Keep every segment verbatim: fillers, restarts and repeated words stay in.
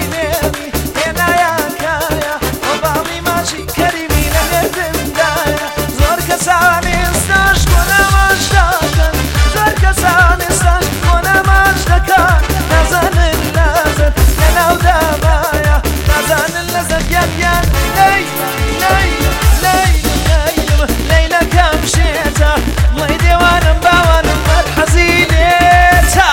نێمی هێنایە کایە بۆ باڵی ماچی کەریمی لە نێردندایە زۆر کەسانی ئێستاش بۆ ناماش داکەن زۆر کەسانی ئێستاش بۆ ناماش دەکەن نازانن لەزەت لە ناو دامایە نازانن لەزەت گیان لەی لەی لەی لەیم لەیلەکەم شێتە بڵێ دێوانم باوانم بەرحەزی لێتە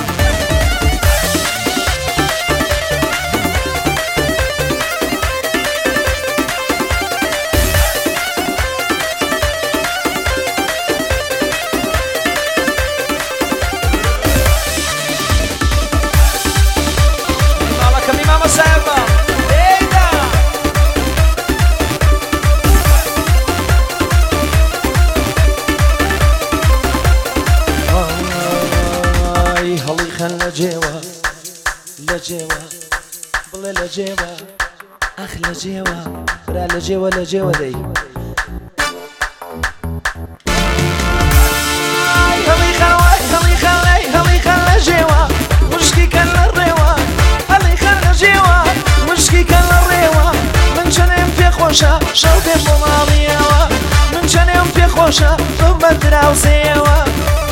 لجوا بلا لجوا اخ لجوا برا لجوا لجوا دي هلي خلاي هلي خلاي هلي خلا جوا مشكي كان الروا هلي خلا جوا مشكي كان الروا من جنم في خوشه شوق بماليوا من جنم في خوشه بمدرا وسيوا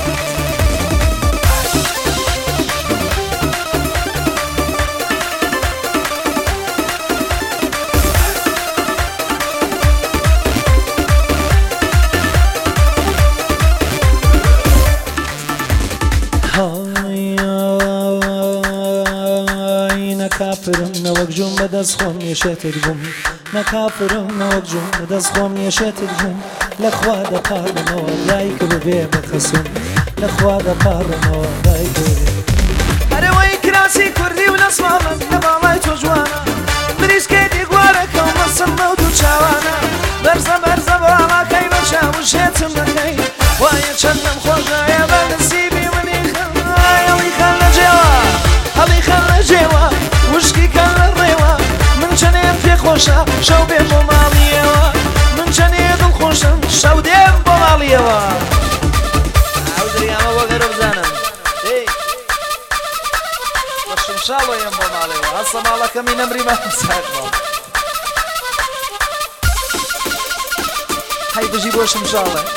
نكافرم نوك جوم بدز خوم يشات الجوم نكافرم نوك جوم بدز خوم يشات الجوم لخوا دقار نو دايك ببي بخسوم لخوا دقار نو دايك أروي كراسي كردي ونصماما نبالاي توجوانا بريس كيدي قوارك ومصمم ودوشاوانا برزا برزا برالا كي برشا وشيتم لكي وايا تشنم خوشا يا بنسيبي وني خلاي اللي خلا جوا اللي خلا جوا وشكي كان الروا من جنين في خوشة شو بين بماليوا من جنين الخوشة شو دين بماليوا عاود رياما وغير بزانم ايه وش ان شاء الله ين بماليوا هسا مالك من امري ما تساعدوا هاي بجيبوش ان شاء الله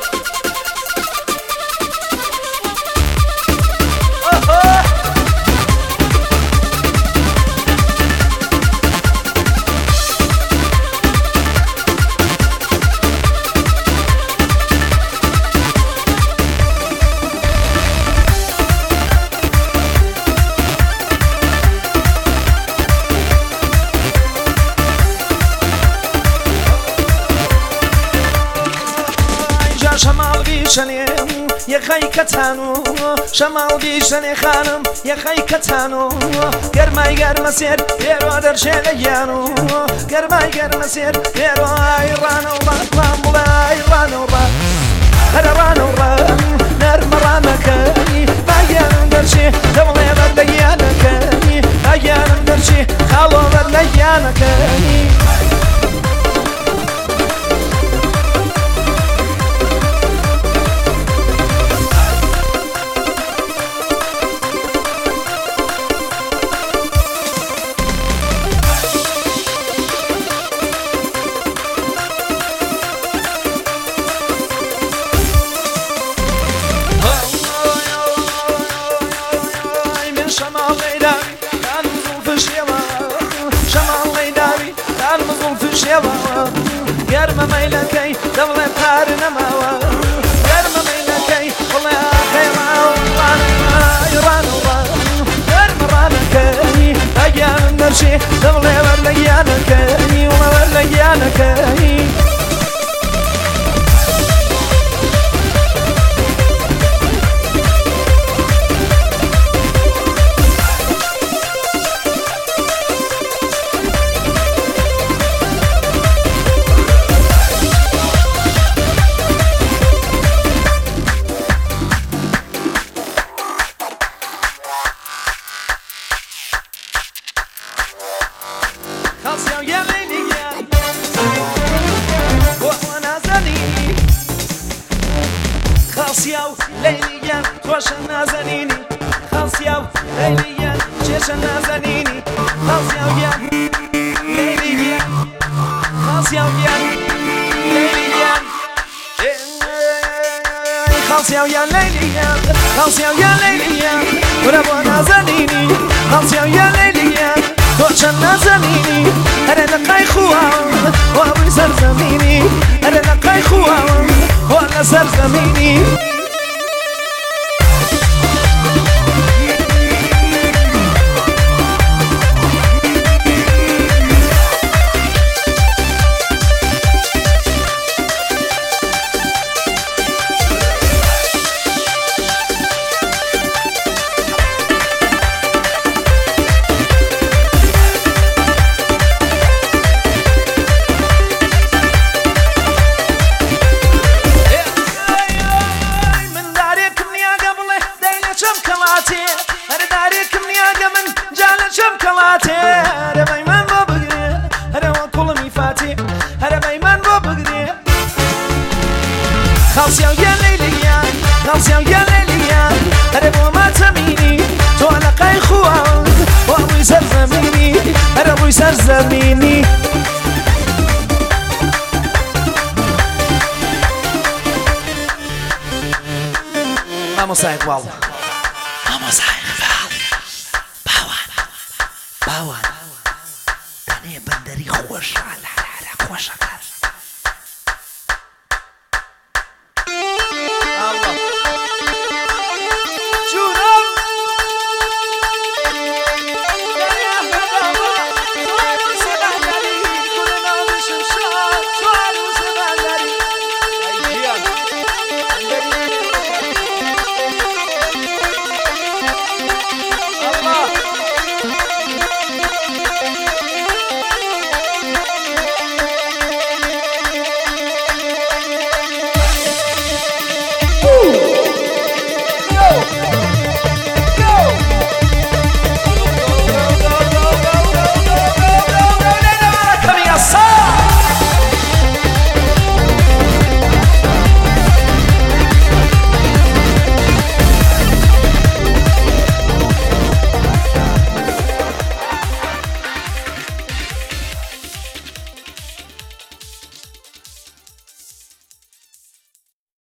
شمال بیشنی یه خی کتانو شمال بیشنی خانم یه خی کتانو گرمای گرم سیر بیرو در شلیانو گرمای گرم سیر بیرو ایرانو با رام ایرانو با هر رانو با نرم رامکانی بایم درشی دولی بر لیانکانی بایم درشی خالو بر لیانکانی گرم میلکی دل پار نماوا گرم میلکی ولی خیمه ایران و گرم رانکی اگر نرشی دل ورلیانکی و ورلیانکی خاصية وليليا توش نازنيني خاصية وليليا چێشە نازەنینی خەڵسیاویان لێلیگیان خەڵسیاویان لێلیگیان خەڵسیاویان لێلیگیان خەڵسیاویان لێلیگیان ورە بۆ نازەنینی خەڵسیاویان لێلیگیان تۆ چەند نازەنینی هەرە لەقای خوواوە وا ڕووی سەرزەمینی هەرە لەقای خوواوە وا لە سەرزەمینی خەڵسیاویان لێلیگیان خەڵسیاویان لێلیگیان هەرە بۆ ماتەمینی تۆ لەقای خوواوە وا ڕووی سەرزەمینی هەرە ڕووی سەرزەمینی مامۆستای اقبال مامۆستای اقبال باوان باوان دەنێ بەندەری خۆشە لە خۆشەکە